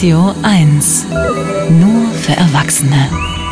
Radio 1. Nur für Erwachsene.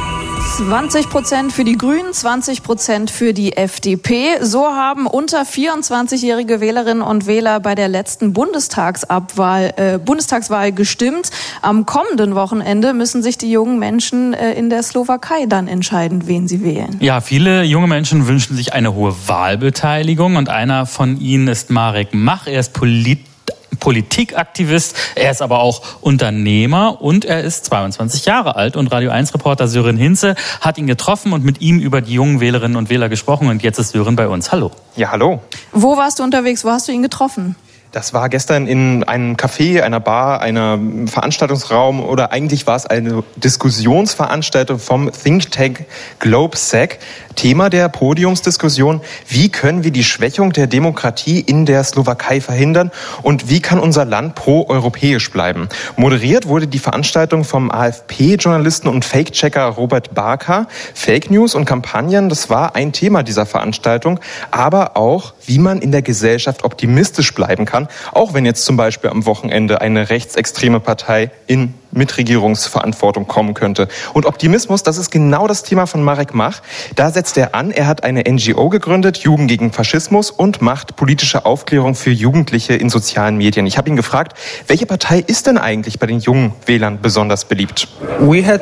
20% für die Grünen, 20% für die FDP. So haben unter 24-jährige Wählerinnen und Wähler bei der letzten Bundestagswahl gestimmt. Am kommenden Wochenende müssen sich die jungen Menschen in der Slowakei dann entscheiden, wen sie wählen. Ja, viele junge Menschen wünschen sich eine hohe Wahlbeteiligung und einer von ihnen ist Marek Mach. Er ist Politikaktivist, er ist aber auch Unternehmer und er ist 22 Jahre alt. Und Radio 1-Reporter Sören Hinze hat ihn getroffen und mit ihm über die jungen Wählerinnen und Wähler gesprochen. Und jetzt ist Sören bei uns. Hallo. Ja, hallo. Wo warst du unterwegs? Wo hast du ihn getroffen? Das war gestern in einem Café, einer Bar, einem Veranstaltungsraum oder eigentlich war es eine Diskussionsveranstaltung vom Think Tank Globsec. Thema der Podiumsdiskussion: Wie können wir die Schwächung der Demokratie in der Slowakei verhindern und wie kann unser Land pro-europäisch bleiben? Moderiert wurde die Veranstaltung vom AfP-Journalisten und Fake-Checker Robert Barka. Fake News und Kampagnen, das war ein Thema dieser Veranstaltung, aber auch, wie man in der Gesellschaft optimistisch bleiben kann, auch wenn jetzt zum Beispiel am Wochenende eine rechtsextreme Partei in Mitregierungsverantwortung kommen könnte. Und Optimismus, das ist genau das Thema von Marek Mach. Da setzt er an, er hat eine NGO gegründet, Jugend gegen Faschismus, und macht politische Aufklärung für Jugendliche in sozialen Medien. Ich habe ihn gefragt, welche Partei ist denn eigentlich bei den jungen Wählern besonders beliebt? We had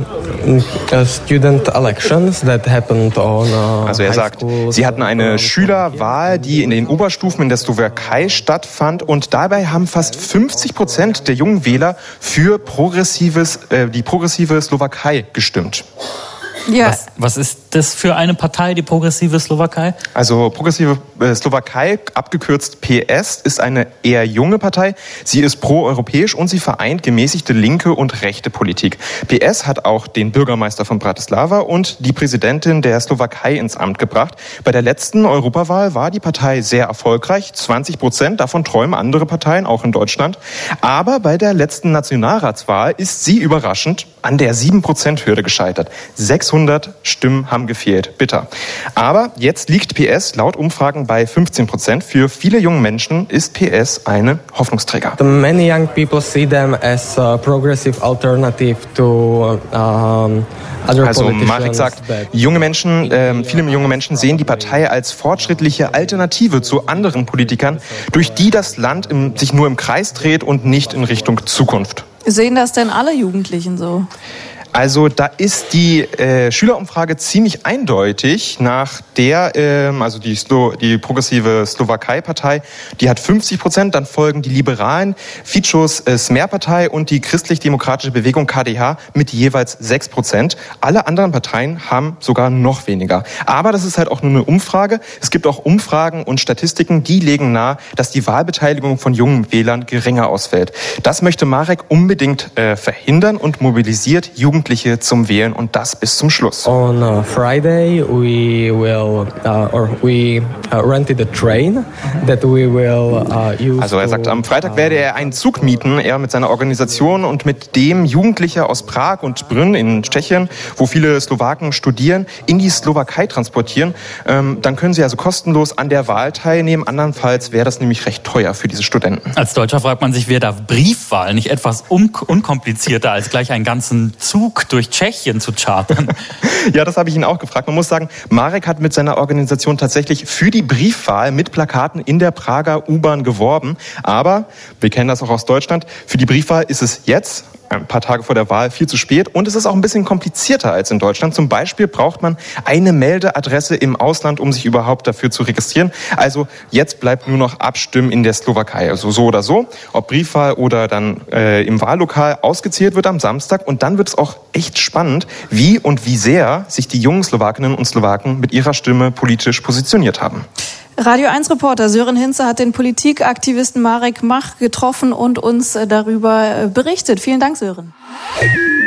student elections that happened on Also er sagt, sie hatten eine Schülerwahl, die in den Oberstufen in der Slowakei stattfand, und dabei haben fast 50% der jungen Wähler für die progressive Slowakei gestimmt. Ja. Was ist das für eine Partei, die progressive Slowakei? Also progressive Slowakei, abgekürzt PS, ist eine eher junge Partei. Sie ist pro-europäisch und sie vereint gemäßigte linke und rechte Politik. PS hat auch den Bürgermeister von Bratislava und die Präsidentin der Slowakei ins Amt gebracht. Bei der letzten Europawahl war die Partei sehr erfolgreich, 20%, davon träumen andere Parteien, auch in Deutschland. Aber bei der letzten Nationalratswahl ist sie überraschend an der 7%-Hürde gescheitert. 600 Stimmen haben gefehlt. Bitter. Aber jetzt liegt PS laut Umfragen bei 15%. Für viele junge Menschen ist PS eine Hoffnungsträger. Many young people see them as a progressive alternative to other Also politicians. Marek sagt, viele junge Menschen sehen die Partei als fortschrittliche Alternative zu anderen Politikern, durch die das Land sich nur im Kreis dreht und nicht in Richtung Zukunft. Sehen das denn alle Jugendlichen so? Also da ist die Schülerumfrage ziemlich eindeutig, nach der, also die progressive Slowakei-Partei, die hat 50%, dann folgen die Liberalen, Ficos Smer-Partei und die christlich-demokratische Bewegung KDH mit jeweils 6%. Alle anderen Parteien haben sogar noch weniger. Aber das ist halt auch nur eine Umfrage. Es gibt auch Umfragen und Statistiken, die legen nahe, dass die Wahlbeteiligung von jungen Wählern geringer ausfällt. Das möchte Marek unbedingt verhindern und mobilisiert Jugendliche zum Wählen, und das bis zum Schluss. On Friday we rented a train that we will use. Also er sagt, am Freitag werde er einen Zug mieten, er mit seiner Organisation und mit dem Jugendliche aus Prag und Brünn in Tschechien, wo viele Slowaken studieren, in die Slowakei transportieren. Dann können sie also kostenlos an der Wahl teilnehmen. Andernfalls wäre das nämlich recht teuer für diese Studenten. Als Deutscher fragt man sich, wäre da Briefwahl nicht etwas unkomplizierter, als gleich einen ganzen Zug durch Tschechien zu chartern? Ja, das habe ich ihn auch gefragt. Man muss sagen, Marek hat mit seiner Organisation tatsächlich für die Briefwahl mit Plakaten in der Prager U-Bahn geworben. Aber, wir kennen das auch aus Deutschland, für die Briefwahl ist es jetzt, ein paar Tage vor der Wahl, viel zu spät, und es ist auch ein bisschen komplizierter als in Deutschland. Zum Beispiel braucht man eine Meldeadresse im Ausland, um sich überhaupt dafür zu registrieren. Also jetzt bleibt nur noch Abstimmen in der Slowakei. Also so oder so, ob Briefwahl oder dann im Wahllokal ausgezählt wird am Samstag. Und dann wird es auch echt spannend, wie und wie sehr sich die jungen Slowakinnen und Slowaken mit ihrer Stimme politisch positioniert haben. Radio 1-Reporter Sören Hinze hat den Politikaktivisten Marek Mach getroffen und uns darüber berichtet. Vielen Dank, Sören.